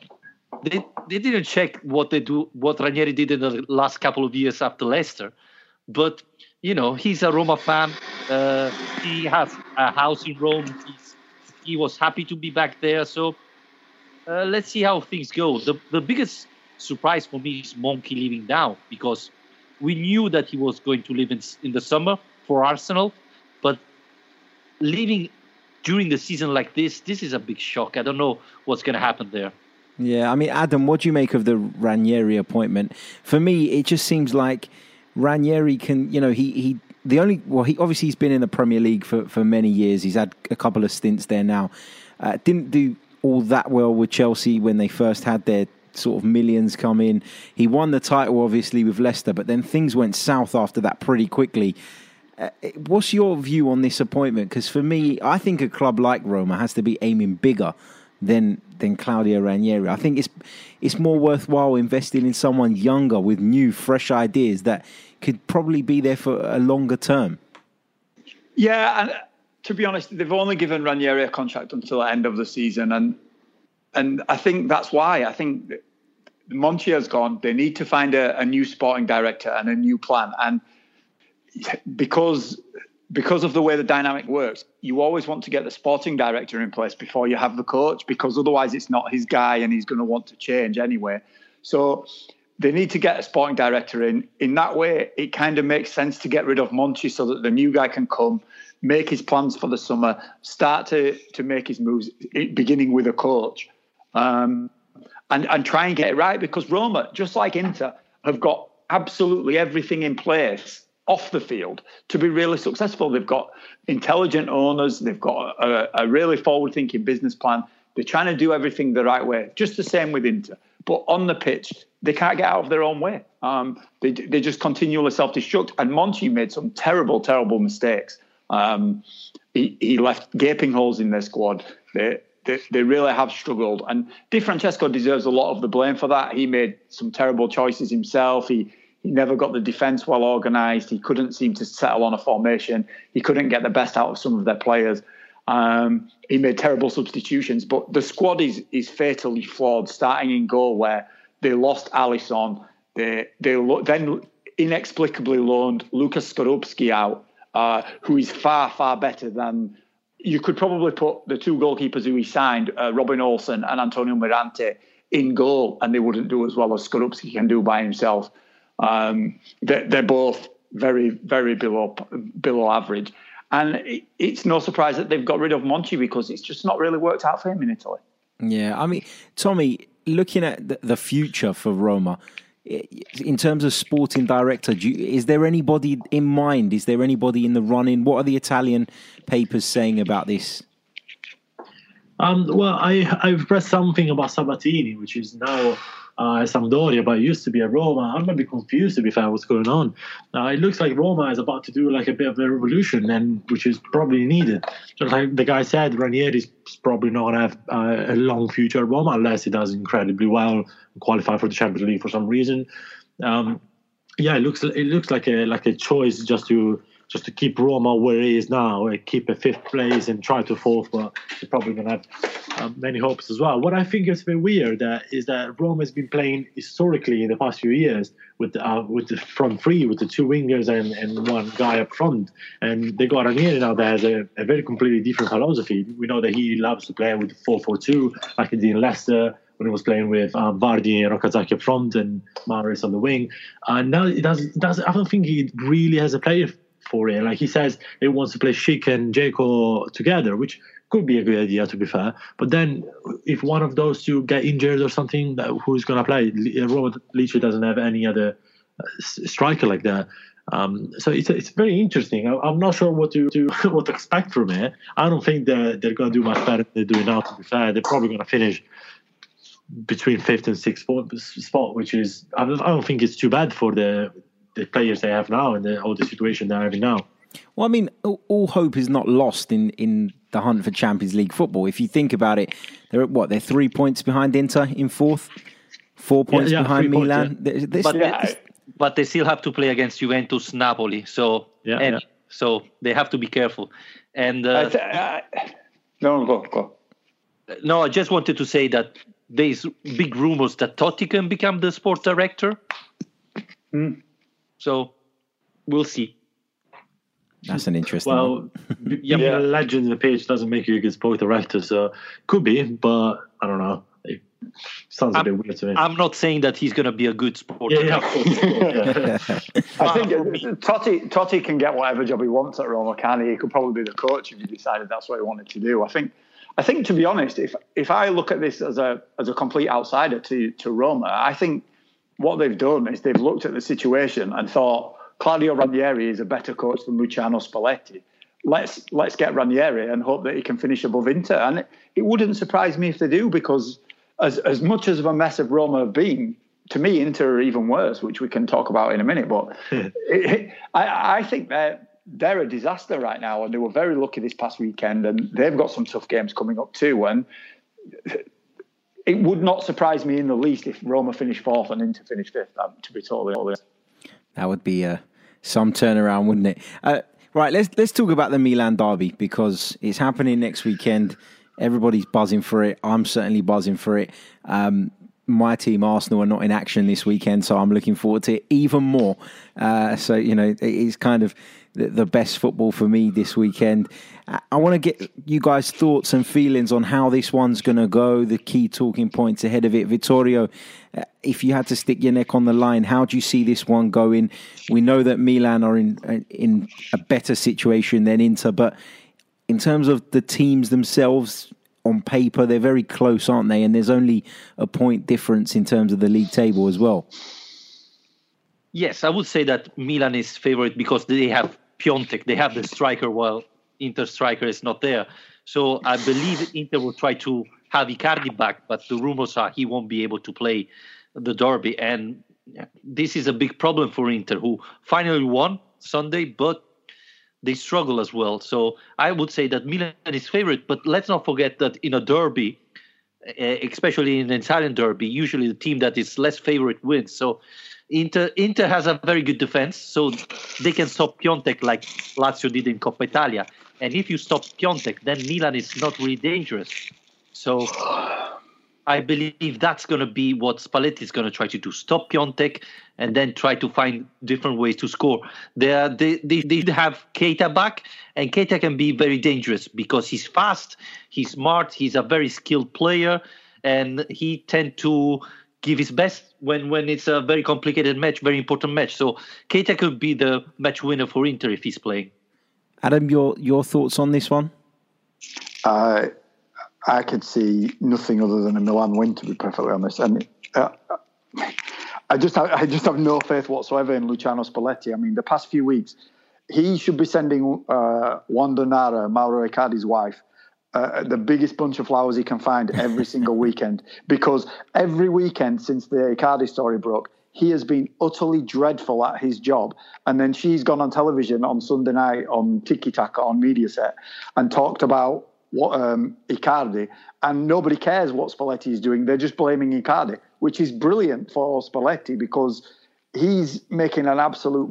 didn't check what Ranieri did in the last couple of years after Leicester, but you know, he's a Roma fan. He has a house in Rome. He was happy to be back there. So let's see how things go. The biggest surprise for me is Monchi leaving now, because we knew that he was going to leave in the summer for Arsenal, but leaving during the season like this is a big shock. I don't know what's going to happen there. Yeah, I mean, Adam, what do you make of the Ranieri appointment? For me, it just seems like Ranieri can, you know, he obviously he's been in the Premier League for many years. He's had a couple of stints there now. Didn't do all that well with Chelsea when they first had their sort of millions come in. He won the title, obviously, with Leicester, but then things went south after that pretty quickly. What's your view on this appointment? Because for me, I think a club like Roma has to be aiming bigger than Claudio Ranieri. I think it's more worthwhile investing in someone younger with new, fresh ideas that could probably be there for a longer term. Yeah, and to be honest, they've only given Ranieri a contract until the end of the season, and I think that's why. I think Monchi has gone. They need to find a new sporting director and a new plan, and because of the way the dynamic works, you always want to get the sporting director in place before you have the coach, because otherwise it's not his guy and he's going to want to change anyway. So they need to get a sporting director in. In that way, it kind of makes sense to get rid of Monchi so that the new guy can come, make his plans for the summer, start to make his moves, beginning with a coach, and try and get it right, because Roma, just like Inter, have got absolutely everything in place off the field to be really successful. They've got intelligent owners. They've got a really forward-thinking business plan. They're trying to do everything the right way, just the same with Inter. But on the pitch, they can't get out of their own way. They just continually self-destruct. And Monchi made some terrible, terrible mistakes. He left gaping holes in their squad. They really have struggled. And Di Francesco deserves a lot of the blame for that. He made some terrible choices himself. He never got the defence well organised. He couldn't seem to settle on a formation. He couldn't get the best out of some of their players. He made terrible substitutions, but the squad is fatally flawed, starting in goal where they lost Alisson. They then inexplicably loaned Lukas Skorupski out, who is far, far better than... You could probably put the two goalkeepers who he signed, Robin Olsen and Antonio Mirante, in goal, and they wouldn't do as well as Skorupski can do by himself. They're both very, very below average. And it's no surprise that they've got rid of Monchi, because it's just not really worked out for him in Italy. Yeah, I mean, Tommy, looking at the future for Roma, in terms of sporting director, is there anybody in mind? Is there anybody in the running? What are the Italian papers saying about this? Well, I've read something about Sabatini, which is now Sampdoria, but used to be at Roma. I'm a bit confused, to be fair, what's going on. It looks like Roma is about to do like a bit of a revolution, and which is probably needed. Just like the guy said, Ranieri is probably not going to have a long future at Roma unless he does incredibly well and qualify for the Champions League for some reason. It looks like a choice just to keep Roma where it is now, keep a fifth place and try to fourth, but he's probably going to have many hopes as well. What I think is a bit weird is that Roma has been playing historically in the past few years with the front three, with the two wingers and one guy up front. And they got Ranieri now that has a very completely different philosophy. We know that he loves to play with 4-4-2, like he did in Leicester, when he was playing with Vardy and Okazaki up front and Mahrez on the wing. And now it does. I don't think he really has a player for it. Like he says, he wants to play Schick and Dzeko together, which could be a good idea, to be fair. But then, if one of those two get injured or something, who's going to play? Roma literally doesn't have any other striker like that. So it's very interesting. I'm not sure what to expect from it. I don't think they're going to do much better than they're doing now, to be fair. They're probably going to finish between 5th and 6th spot, which is, I don't think it's too bad for the players they have now and the situation they're having now. Well, I mean, all hope is not lost in the hunt for Champions League football. If you think about it, they're 3 points behind Inter in 4th, 4 points behind Milan. But they still have to play against Juventus, Napoli. So so they have to be careful. And go. No, I just wanted to say that there's big rumors that Totti can become the sport director. So we'll see. That's an interesting one. A legend in the page doesn't make you a good sport director, so could be, but I don't know. It sounds a bit weird to me. I'm not saying that he's going to be a good sport director. I think Totti can get whatever job he wants at Roma, can he? He could probably be the coach if he decided that's what he wanted to do. I think to be honest, if I look at this as a complete outsider to Roma, I think what they've done is they've looked at the situation and thought, Claudio Ranieri is a better coach than Luciano Spalletti. Let's get Ranieri and hope that he can finish above Inter. And it wouldn't surprise me if they do, because as much as of a mess of Roma have been, to me, Inter are even worse, which we can talk about in a minute. But I think they're a disaster right now, and they were very lucky this past weekend, and they've got some tough games coming up too. And it would not surprise me in the least if Roma finished 4th and Inter finished 5th, to be totally honest. That would be some turnaround, wouldn't it? Right, let's talk about the Milan derby, because it's happening next weekend. Everybody's buzzing for it. I'm certainly buzzing for it. My team, Arsenal, are not in action this weekend, so I'm looking forward to it even more. So, it's kind of the best football for me this weekend. I want to get you guys' thoughts and feelings on how this one's going to go, the key talking points ahead of it. Vittorio, if you had to stick your neck on the line, how do you see this one going? We know that Milan are in a better situation than Inter, but in terms of the teams themselves, on paper, they're very close, aren't they? And there's only a point difference in terms of the league table as well. Yes, I would say that Milan is favourite because they have Piontek. They have the striker while Inter striker is not there. So I believe Inter will try to have Icardi back, but the rumors are he won't be able to play the derby. And this is a big problem for Inter, who finally won Sunday, but they struggle as well. So I would say that Milan is favourite, but let's not forget that in a derby, especially in an Italian derby. Usually the team that is less favorite wins. So Inter has a very good defense, so they can stop Piontek like Lazio did in Coppa Italia. And if you stop Piontek, then Milan is not really dangerous. So I believe that's going to be what Spalletti is going to try to do: stop Piontek and then try to find different ways to score. They have Keita back, and Keita can be very dangerous because he's fast, he's smart, he's a very skilled player, and he tends to give his best when it's a very complicated match, very important match. So Keita could be the match winner for Inter if he's playing. Adam, your thoughts on this one? I could see nothing other than a Milan win, to be perfectly honest. And I just have no faith whatsoever in Luciano Spalletti. I mean, the past few weeks, he should be sending Wanda Nara, Mauro Icardi's wife, the biggest bunch of flowers he can find every single weekend. Because every weekend since the Icardi story broke, he has been utterly dreadful at his job. And then she's gone on television on Sunday night on Tiki Taka on Mediaset and talked about what Icardi, and nobody cares what Spalletti is doing. They're just blaming Icardi, which is brilliant for Spalletti because he's making an absolute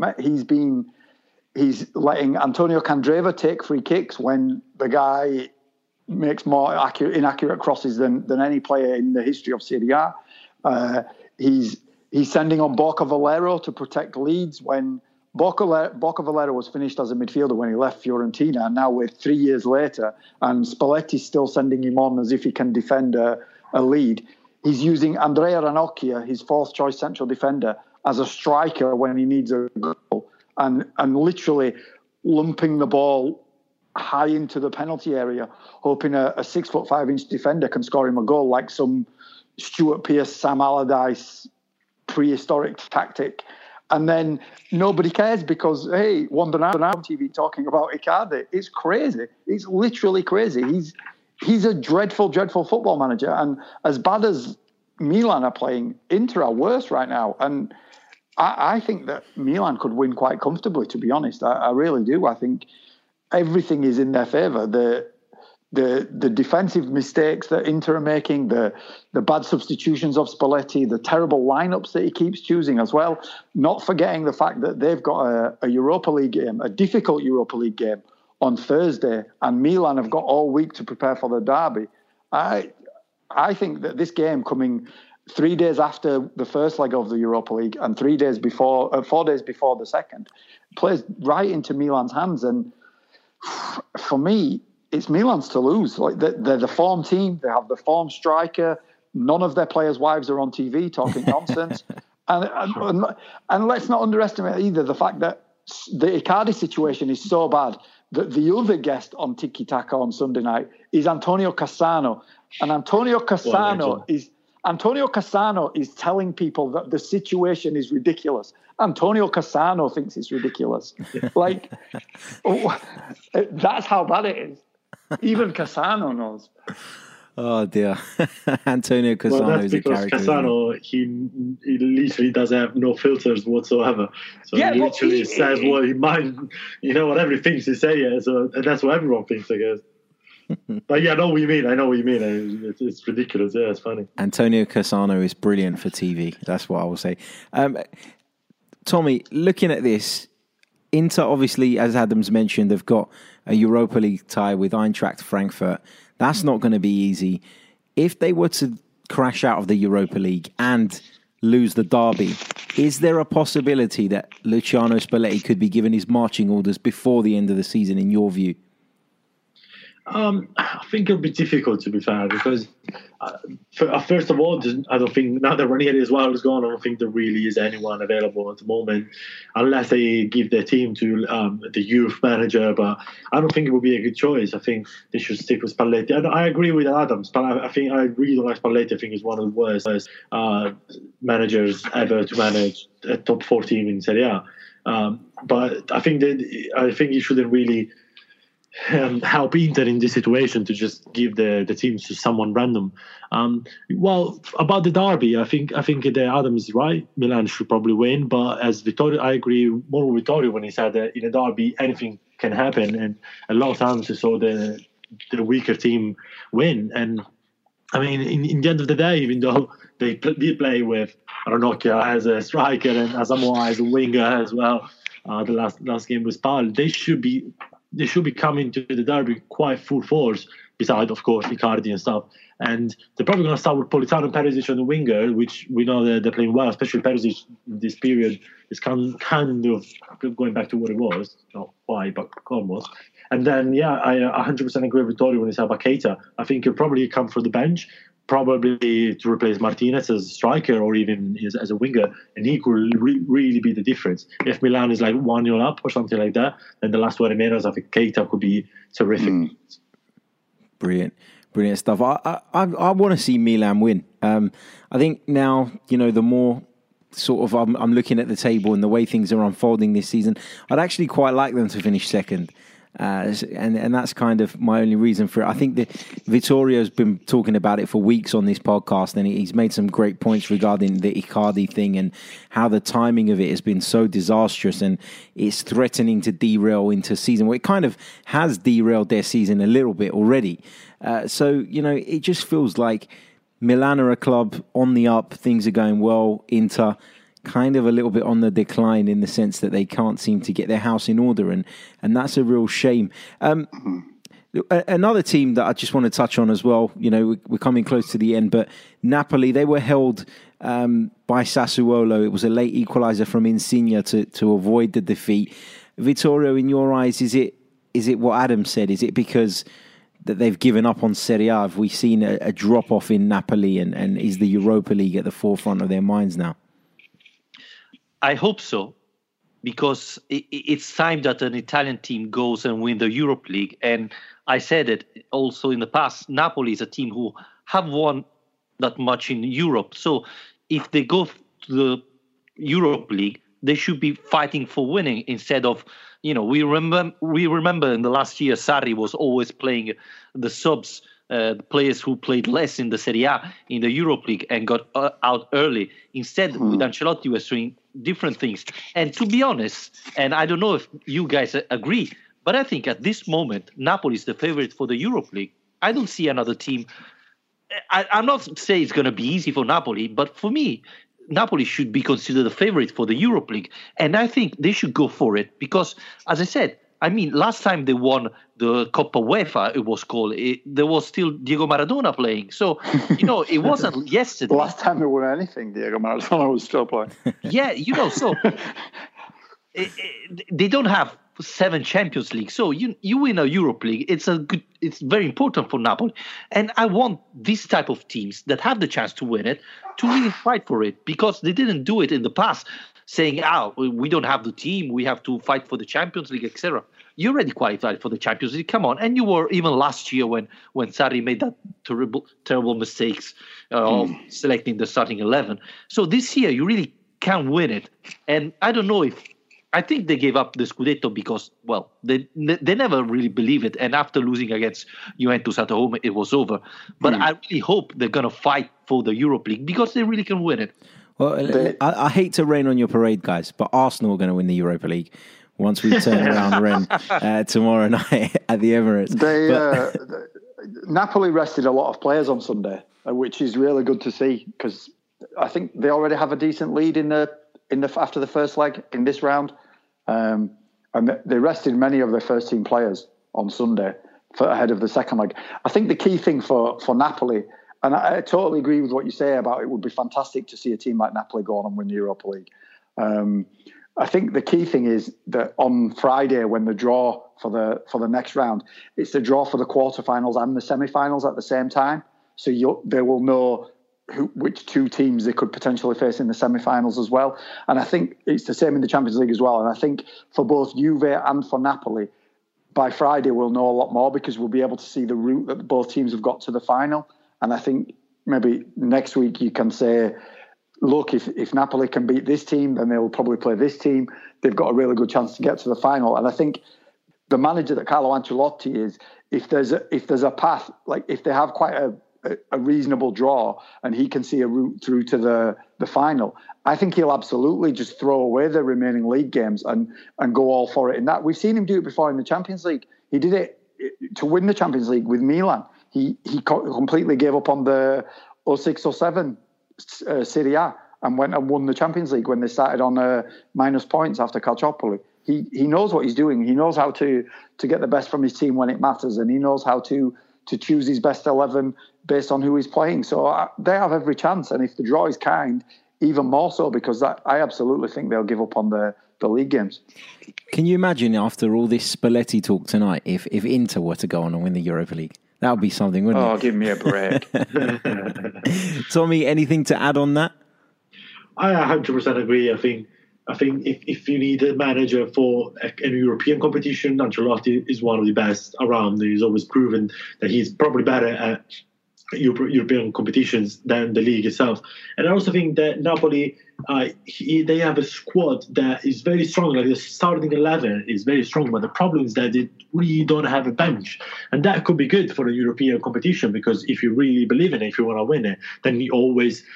he's letting Antonio Candreva take free kicks when the guy makes more inaccurate crosses than any player in the history of Serie A. He's sending on Borca Valero to protect Leeds when Borca Valero was finished as a midfielder when he left Fiorentina, and now we're 3 years later, and Spalletti's still sending him on as if he can defend a lead. He's using Andrea Ranocchia, his fourth choice central defender, as a striker when he needs a goal, and literally lumping the ball high into the penalty area, hoping a 6'5" defender can score him a goal like some Stuart Pearce, Sam Allardyce prehistoric tactic. And then nobody cares because, hey, Wanda Nara on TV talking about Icardi. It's crazy. It's literally crazy. He's a dreadful, dreadful football manager. And as bad as Milan are playing, Inter are worse right now. And I think that Milan could win quite comfortably, to be honest. I really do. I think everything is in their favour. The defensive mistakes that Inter are making, the bad substitutions of Spalletti, the terrible lineups that he keeps choosing as well, not forgetting the fact that they've got a Europa League game, a difficult Europa League game on Thursday, and Milan have got all week to prepare for the derby. I think that this game coming 3 days after the first leg of the Europa League and 4 days before the second plays right into Milan's hands. And for me, it's Milan's to lose. Like they're the form team. They have the form striker. None of their players' wives are on TV talking nonsense. and let's not underestimate either the fact that the Icardi situation is so bad that the other guest on Tiki Taka on Sunday night is Antonio Cassano. And Antonio Cassano is telling people that the situation is ridiculous. Antonio Cassano thinks it's ridiculous. Like, that's how bad it is. Even Cassano knows. Oh dear, Antonio Cassano is a character. Cassano, he literally doesn't have no filters whatsoever. So he literally says what he might, whatever he thinks he say. Yeah, so and that's what everyone thinks, I guess. But yeah, I know what you mean. It's ridiculous. Yeah, it's funny. Antonio Cassano is brilliant for TV. That's what I will say. Tommy, looking at this, Inter, obviously, as Adams mentioned, they've got a Europa League tie with Eintracht Frankfurt. That's not going to be easy. If they were to crash out of the Europa League and lose the derby, is there a possibility that Luciano Spalletti could be given his marching orders before the end of the season, in your view? I think it'll be difficult, to be fair, because first of all, I don't think, now that Ranieri as well is gone, I don't think there really is anyone available at the moment, unless they give their team to the youth manager. But I don't think it would be a good choice. I think they should stick with Spalletti. I agree with Adams, but I think I really don't like Spalletti. I think he's one of the worst managers ever to manage a top 4 team in Serie A. But I think he shouldn't really help Inter in this situation to just give the teams to someone random. Well, about the derby, I think Adam is right. Milan should probably win, but as Vittorio, I agree more with Vittorio when he said that in a derby anything can happen, and a lot of times we saw the weaker team win. And I mean, in the end of the day, even though they did play with Ranocchia as a striker and Asamoah as a winger as well, the last game with Spal, they should be coming to the derby quite full force. Besides, of course, Icardi and stuff. And they're probably going to start with Politano and Perisic on the winger, which we know that they're playing well, especially Perisic in this period is kind of going back to what it was. Not quite, but almost. And then, I 100% agree with Vittorio when he said about Keita. I think he'll probably come from the bench, probably to replace Martinez as a striker or even as a winger, and he could really be the difference. If Milan is like 1-0 up or something like that, then the last 20 minutes, I think Keita could be terrific. Brilliant stuff. I want to see Milan win. I think now, the more sort of I'm looking at the table and the way things are unfolding this season, I'd actually quite like them to finish second. And that's kind of my only reason for it. I think that Vittorio's been talking about it for weeks on this podcast, and he's made some great points regarding the Icardi thing and how the timing of it has been so disastrous, and it's threatening to derail into season. Well, it kind of has derailed their season a little bit already. So, it just feels like Milan are a club on the up, things are going well. Inter kind of a little bit on the decline in the sense that they can't seem to get their house in order, and that's a real shame. Another team that I just want to touch on as well, we're coming close to the end, but Napoli, they were held by Sassuolo. It was a late equaliser from Insigne to avoid the defeat. Vittorio, in your eyes, is it what Adam said? Is it because that they've given up on Serie A? Have we seen a drop-off in Napoli, and is the Europa League at the forefront of their minds now? I hope so, because it's time that an Italian team goes and win the Europe League. And I said it also in the past, Napoli is a team who have won that much in Europe. So if they go to the Europe League, they should be fighting for winning instead of, we remember in the last year, Sarri was always playing the subs, the players who played less in the Serie A in the Europe League and got out early. Instead, with Ancelotti, was doing different things. And to be honest, and I don't know if you guys agree, but I think at this moment, Napoli is the favorite for the Europe League. I don't see another team. I'm not saying it's going to be easy for Napoli, but for me, Napoli should be considered the favorite for the Europe League. And I think they should go for it because, as I said, last time they won the Coppa UEFA, it was called, there was still Diego Maradona playing. So, it wasn't yesterday. The last time they won anything, Diego Maradona was still playing. Yeah, so they don't have 7 Champions League. So you win a Europe League. It's very important for Napoli. And I want this type of teams that have the chance to win it to really fight for it, because they didn't do it in the past, saying, we don't have the team, we have to fight for the Champions League, etc. You already qualified for the Champions League, come on. And you were even last year when Sarri made that terrible mistakes of selecting the starting 11. So this year, you really can win it. And I don't know I think they gave up the Scudetto because, they never really believe it. And after losing against Juventus at home, it was over. But I really hope they're going to fight for the Europe League because they really can win it. Well, I hate to rain on your parade, guys, but Arsenal are going to win the Europa League once we turn around Rennes tomorrow night at the Emirates. Napoli rested a lot of players on Sunday, which is really good to see, because I think they already have a decent lead in the after the first leg in this round, and they rested many of their first team players on Sunday ahead of the second leg. I think the key thing for Napoli. And I totally agree with what you say about it would be fantastic to see a team like Napoli go on and win the Europa League. I think the key thing is that on Friday, when the draw for the next round, it's the draw for the quarterfinals and the semi-finals at the same time. So they will know which 2 teams they could potentially face in the semi-finals as well. And I think it's the same in the Champions League as well. And I think for both Juve and for Napoli, by Friday we'll know a lot more, because we'll be able to see the route that both teams have got to the final. And I think maybe next week you can say, look, if Napoli can beat this team, then they'll probably play this team. They've got a really good chance to get to the final. And I think the manager that Carlo Ancelotti is, if there's a path, like if they have quite a reasonable draw and he can see a route through to the final, I think he'll absolutely just throw away the remaining league games and go all for it in that. We've seen him do it before in the Champions League. He did it to win the Champions League with Milan. he completely gave up on the 06-07 Serie A and went and won the Champions League when they started on minus points after Calciopoli. He knows what he's doing. He knows how to get the best from his team when it matters, and he knows how to choose his best 11 based on who he's playing. So they have every chance, and if the draw is kind, even more so, because I absolutely think they'll give up on the league games. Can you imagine, after all this Spalletti talk tonight, if Inter were to go on and win the Europa League? That would be something, wouldn't it? Oh, give me a break. Tommy, anything to add on that? I 100% agree. I think if you need a manager for a European competition, Ancelotti is one of the best around. He's always proven that he's probably better at European competitions than the league itself. And I also think that Napoli, they have a squad that is very strong. Like the starting 11 is very strong, but the problem is that they really don't have a bench, and that could be good for a European competition, because if you really believe in it, if you want to win it, then you always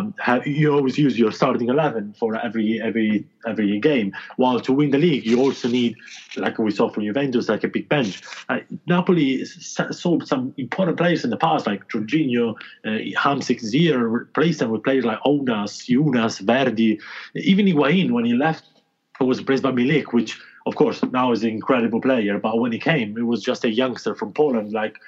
use your starting 11 for every game. While to win the league, you also need, like we saw from Juventus, like a big bench. Napoli sold some important players in the past, like Jorginho, Hamsik, Zier, replaced them with players like Ounas, Younas, Verdi, even Higuain when he left was replaced by Milik, which of course now is an incredible player, but when he came, it was just a youngster from Poland, like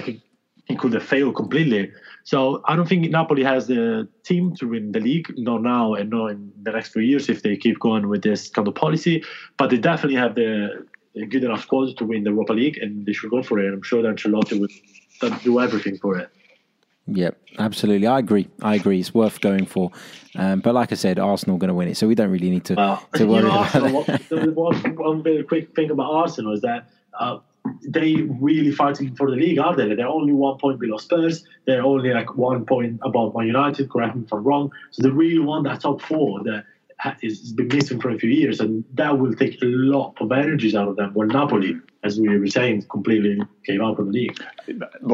he could have failed completely. So I don't think Napoli has the team to win the league, not now and not in the next few years if they keep going with this kind of policy, but they definitely have the good enough squad to win the Europa League, and they should go for it. I'm sure that Ancelotti would do everything for it. Yeah, absolutely. I agree. It's worth going for. But like I said, Arsenal are going to win it, so we don't really need to worry about that. One very quick thing about Arsenal is that they really fighting for the league, are they? They're only 1 point below Spurs. They're only like 1 point above Man United, correct me if I'm wrong. So they really want that top four that has been missing for a few years, and that will take a lot of energies out of them. Where Napoli, as we were saying, completely gave up on the league. But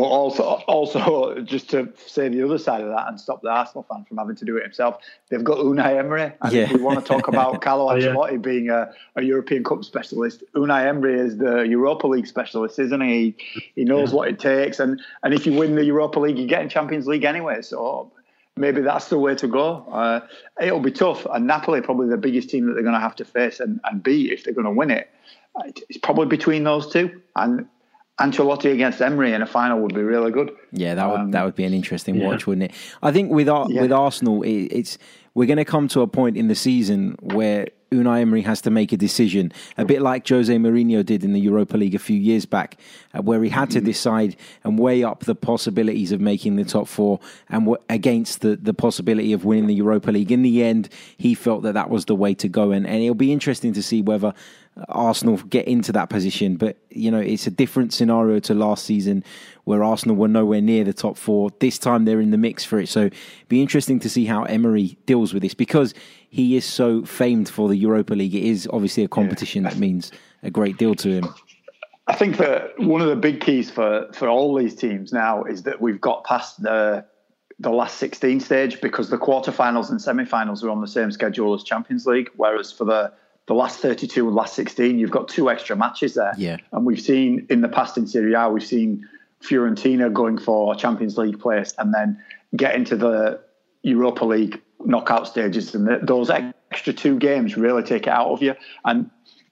also, just to say the other side of that and stop the Arsenal fan from having to do it himself, they've got Unai Emery. And if we want to talk about Carlo Ancelotti being a European Cup specialist, Unai Emery is the Europa League specialist, isn't he? He knows what it takes. And if you win the Europa League, you get in Champions League anyway. So maybe that's the way to go. It'll be tough. And Napoli probably the biggest team that they're going to have to face and beat if they're going to win it. It's probably between those two. And Ancelotti against Emery in a final would be really good. Yeah, that would be an interesting watch, wouldn't it? I think with Arsenal, we're going to come to a point in the season where Unai Emery has to make a decision, a bit like Jose Mourinho did in the Europa League a few years back, where he had to decide and weigh up the possibilities of making the top four and against the possibility of winning the Europa League. In the end, he felt that was the way to go, and it'll be interesting to see whether Arsenal get into that position. But, it's a different scenario to last season where Arsenal were nowhere near the top four. This time they're in the mix for it. So it'll be interesting to see how Emery deals with this, because he is so famed for the Europa League. It is obviously a competition that means a great deal to him. I think that one of the big keys for all these teams now is that we've got past the last 16 stage, because the quarterfinals and semi-finals are on the same schedule as Champions League, whereas for the last 32 and last 16, you've got 2 extra matches there. Yeah. And we've seen in the past in Serie A, we've seen Fiorentina going for Champions League place and then get into the Europa League knockout stages. And those extra 2 games really take it out of you. And,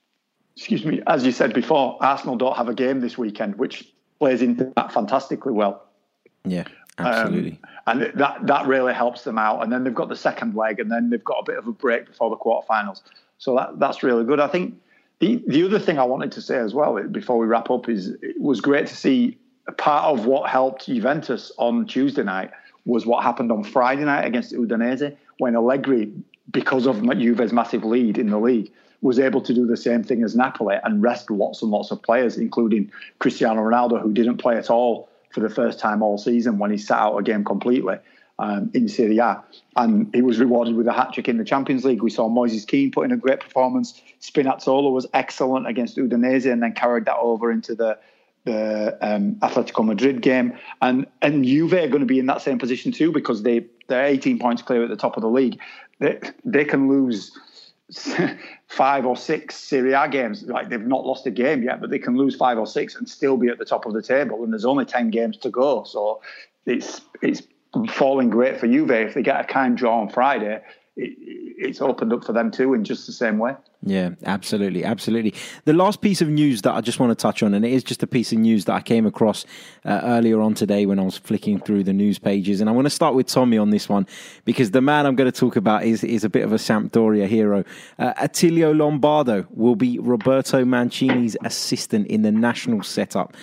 excuse me, as you said before, Arsenal don't have a game this weekend, which plays into that fantastically well. Yeah, absolutely. And that really helps them out. And then they've got the second leg, and then they've got a bit of a break before the quarterfinals. So that's really good. I think the other thing I wanted to say as well before we wrap up is it was great to see a part of what helped Juventus on Tuesday night was what happened on Friday night against Udinese, when Allegri, because of Juve's massive lead in the league, was able to do the same thing as Napoli and rest lots and lots of players, including Cristiano Ronaldo, who didn't play at all for the first time all season when he sat out a game completely in Serie A. And he was rewarded with a hat-trick in the Champions League. We saw Moises Kean put in a great performance. Spinazzola was excellent against Udinese and then carried that over into the Atletico Madrid game. And Juve are going to be in that same position too, because they're 18 points clear at the top of the league. They can lose 5 or 6 Serie A games. Like, they've not lost a game yet, but they can lose 5 or 6 and still be at the top of the table. And there's only 10 games to go. So it's falling great for Juve. If they get a kind draw on Friday, it's opened up for them too in just the same way. Yeah, absolutely. The last piece of news that I just want to touch on, and it is just a piece of news that I came across earlier on today when I was flicking through the news pages, and I want to start with Tommy on this one, because the man I'm going to talk about is a bit of a Sampdoria hero. Attilio Lombardo will be Roberto Mancini's assistant in the national setup.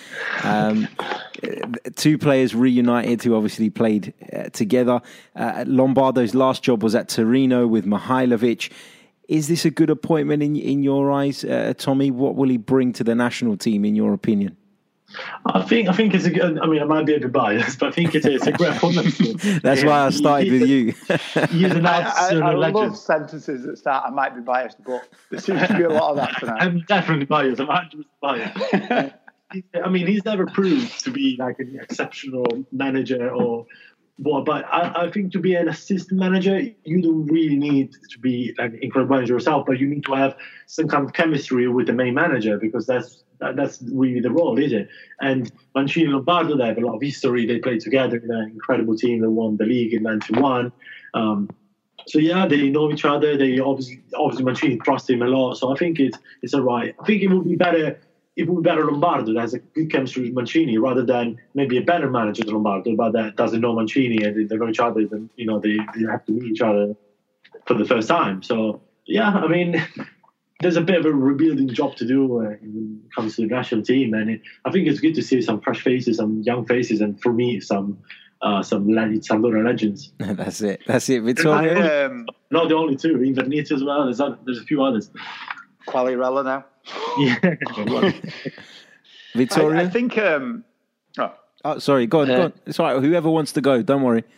2 players reunited who obviously played together. Lombardo's last job was at Torino with Mihailovic. Is this a good appointment in your eyes, Tommy? What will he bring to the national team, in your opinion? I think it's a good. I mean, I might be a bit biased, but I think it's a great appointment. That's why I started with you. He's an absolute I legend. love sentences that start, I might be biased, but there seems to be a lot of that tonight. I'm definitely biased. I'm 100% biased. I mean, he's never proved to be like an exceptional manager or what, but I think to be an assistant manager, you don't really need to be an incredible manager yourself, but you need to have some kind of chemistry with the main manager, because that's really the role, isn't it? And Mancini and Lombardo, they have a lot of history. They played together in an incredible team that won the league in 91. So yeah, they know each other. They obviously Mancini trusts him a lot. So I think it's all right. I think it would be better. It would be better Lombardo that has a good chemistry with Mancini, rather than maybe a better manager than Lombardo, but that doesn't know Mancini and they know each other. Then they have to meet each other for the first time. So yeah, I mean, there's a bit of a rebuilding job to do when it comes to the national team, and I think it's good to see some fresh faces, some young faces, and for me, some Sampdoria legends. That's it, Vittorio. Not the only 2, Invernizzi as well. There's a few others. Quagliarella now. Yeah. Vittorio? I think... Oh, sorry, go on. It's all right, whoever wants to go, don't worry.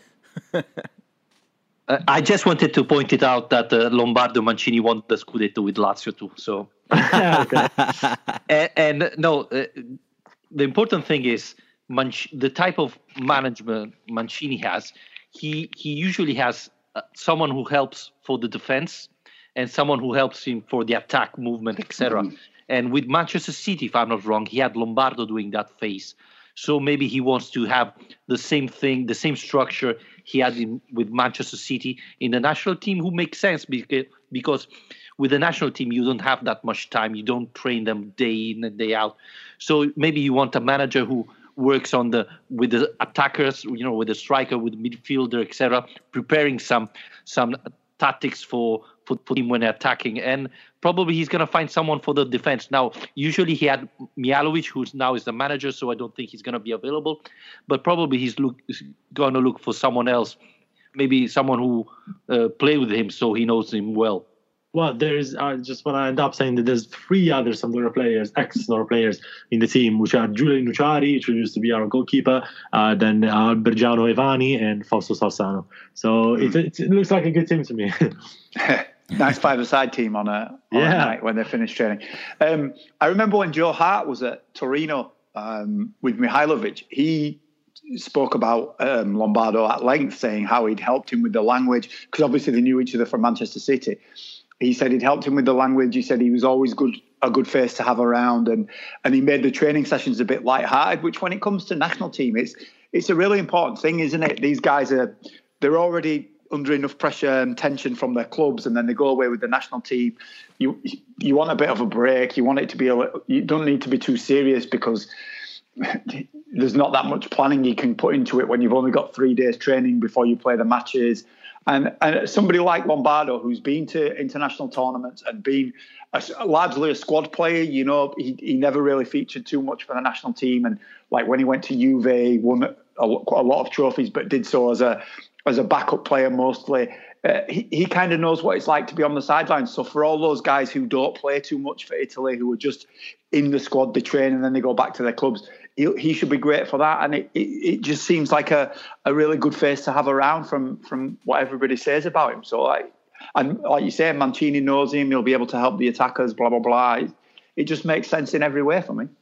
I just wanted to point it out that Lombardo Mancini won the Scudetto with Lazio too. So, the important thing is the type of management Mancini has. He usually has someone who helps for the defense and someone who helps him for the attack, movement, etc. And with Manchester City, if I'm not wrong, he had Lombardo doing that phase. So maybe he wants to have the same thing, the same structure he had with Manchester City in the national team, who makes sense because with the national team, you don't have that much time. You don't train them day in and day out. So maybe you want a manager who works with the attackers, with the striker, with the midfielder, etc., preparing some tactics for him when attacking, and probably he's going to find someone for the defense. Now, usually he had Mihailovic, who now is the manager, so I don't think he's going to be available, but probably he's going to look for someone else, maybe someone who played with him so he knows him well. Well, there's just what I end up saying that there's 3 other Sampdoria players, ex-Sampdoria players in the team, which are Giulio Nucciari, who used to be our goalkeeper, then Albergiano Evani and Fausto Salzano. So it looks like a good team to me. Nice 5-a-side team on a night when they finished training. I remember when Joe Hart was at Torino with Mihailovic, he spoke about Lombardo at length, saying how he'd helped him with the language, because obviously they knew each other from Manchester City. He said he'd helped him with the language. He said he was always a good face to have around, and he made the training sessions a bit lighthearted, which when it comes to national team, it's a really important thing, isn't it? These guys they're already under enough pressure and tension from their clubs, and then they go away with the national team. You want a bit of a break. You want it to be you don't need to be too serious, because there's not that much planning you can put into it when you've only got 3 days training before you play the matches. And somebody like Lombardo, who's been to international tournaments and been largely a squad player, he never really featured too much for the national team. And like when he went to Juve, he won a lot of trophies, but did so as a backup player mostly. He kind of knows what it's like to be on the sidelines. So for all those guys who don't play too much for Italy, who are just in the squad, they train and then they go back to their clubs, he should be great for that. And it just seems like a really good face to have around from what everybody says about him. So and like you say, Mancini knows him. He'll be able to help the attackers, blah, blah, blah. It just makes sense in every way for me.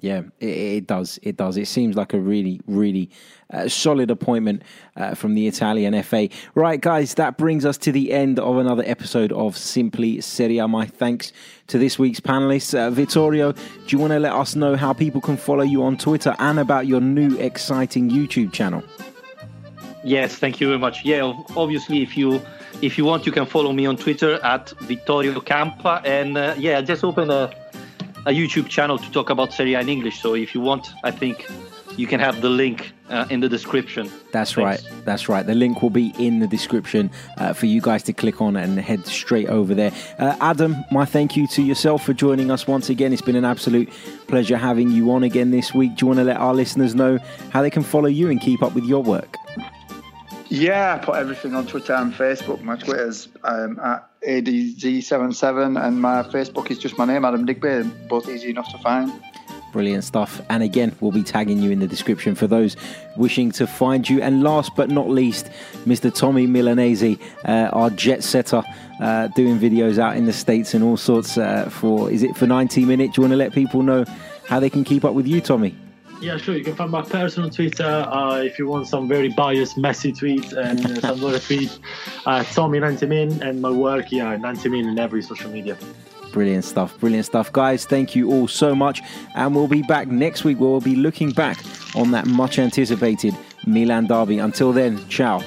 Yeah, it does. It does. It seems like a really, really solid appointment from the Italian FA. Right, guys, that brings us to the end of another episode of Simply Serie A. My thanks to this week's panelists. Vittorio, do you want to let us know how people can follow you on Twitter and about your new exciting YouTube channel? Yes, thank you very much. Yeah, obviously, if you want, you can follow me on Twitter at Vittorio Campa. And I just opened a YouTube channel to talk about Serie A in English. So if you want, I think you can have the link in the description. That's right. That's right. The link will be in the description for you guys to click on and head straight over there. Adam, my thank you to yourself for joining us once again. It's been an absolute pleasure having you on again this week. Do you want to let our listeners know how they can follow you and keep up with your work? Yeah, I put everything on Twitter and Facebook. My Twitter's at ADZ77 and my Facebook is just my name, Adam Digby. Both easy enough to find. Brilliant stuff. And again, we'll be tagging you in the description for those wishing to find you. And last but not least, Mr. Tommy Milanese, our jet setter, doing videos out in the States and all sorts for 90 Minutes. Do you want to let people know how they can keep up with you, Tommy? Yeah, sure. You can find my personal Twitter if you want some very biased, messy tweets and some other tweets. Tommy 90 Min, and my work, 90 Min in every social media. Brilliant stuff. Brilliant stuff. Guys, thank you all so much. And we'll be back next week where we'll be looking back on that much anticipated Milan derby. Until then, ciao.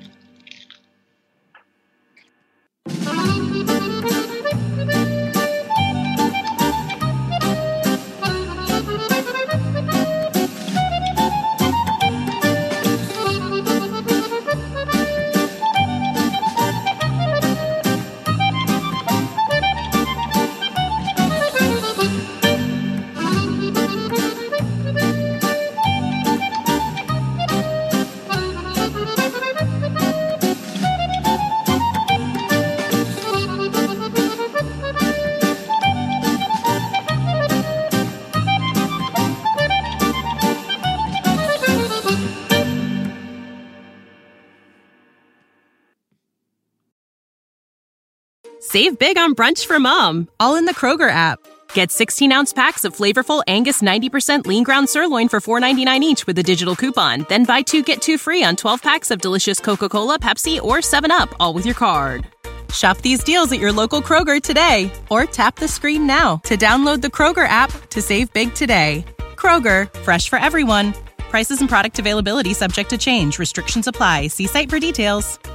Save big on brunch for mom, all in the Kroger app. Get 16-ounce packs of flavorful Angus 90% lean ground sirloin for $4.99 each with a digital coupon. Then buy 2, get 2 free on 12 packs of delicious Coca-Cola, Pepsi, or 7-Up, all with your card. Shop these deals at your local Kroger today, or tap the screen now to download the Kroger app to save big today. Kroger, fresh for everyone. Prices and product availability subject to change. Restrictions apply. See site for details.